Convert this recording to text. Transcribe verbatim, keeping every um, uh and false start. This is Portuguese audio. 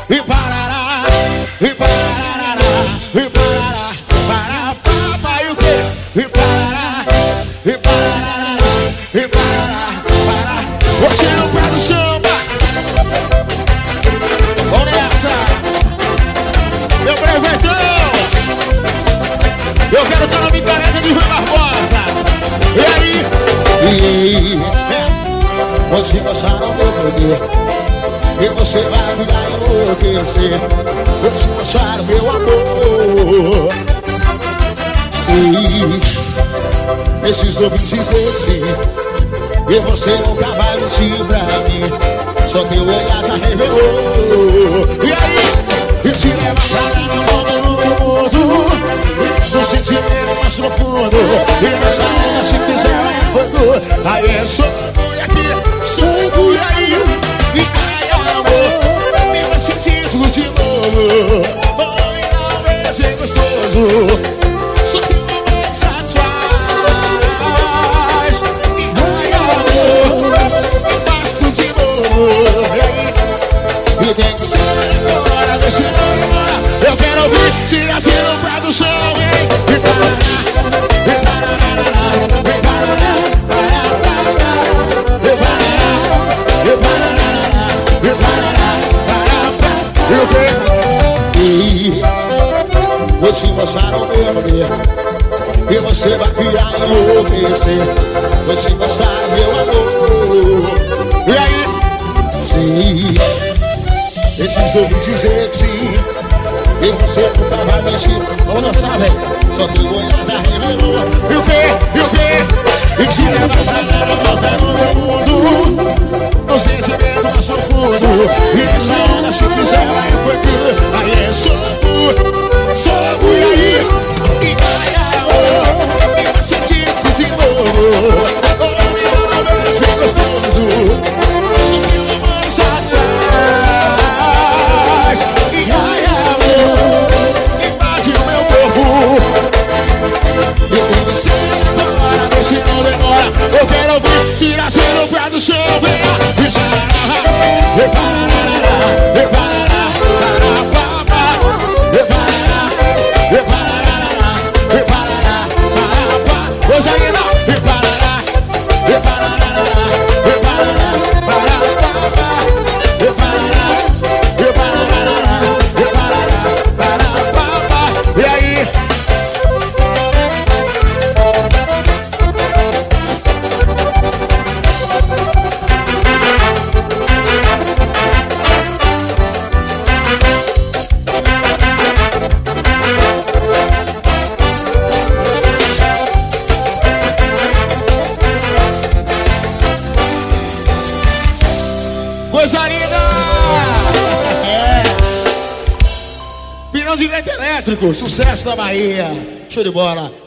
e parará, e parará, e parará, para, para, e o quê? E parará, e parará, e parará, para. Você no pé do samba. Vamos nessa, meu brevetão. Eu quero estar na micareta de Rui Barbosa. E aí? E é, você gostar do meu poder, e você vai virar enlouquecer. Você gostar do meu amor. Sim, preciso ouvir dizer sim, e você nunca vai mentir pra mim. Só teu olhar já revelou. E aí? E te leva pra mim no mundo, no mundo, no sentimento mais profundo. E nessa onda se quiser é fogo. Aí é só e aqui, sou e aí. E ai amor, me vai sentir tudo de novo. Vou me dar um beijo gostoso. Só teu amor satisfaz. E ai amor, me faz tudo de novo. E aí? E tem que ser agora, deixa eu ir embora. Eu quero ouvir tirazinho pra do chão, hein? E parará, e parará, e parará, e parará, e parará, e parará, e o quê? E vou te mostrar o meu poder, e você vai virar enlouquecer. Vou te mostrar o meu amor. E aí? Sim, preciso ouvir dizer que sim, e você nunca vai mentir. Vamos dançar, velho. Só que o olhar já revelou. E o quê? E o quê? E te leva pra lá, volta no meu mundo, no sentimento mais profundo. E essa onda se quiser vai foi tudo. Aí é soco, soco e aí? E vai amor, e vai sentir tudo de novo. Oh, meu Deus, bem gostoso. Só que o amor satisfaz. E ai amor, invade o meu corpo. E tem que ser agora, vê se não demora. Eu quero ouvir tirazinho pra do chão. Vem lá, e parará, e parará, e parará, e parará, e parará, e parará, parará. Coisa linda, e parará, e parará, e parará, parará, e parará, e parará, e parará, parará. E aí? Coisa linda! É. Pirão de vento elétrico, sucesso da Bahia. Show de bola.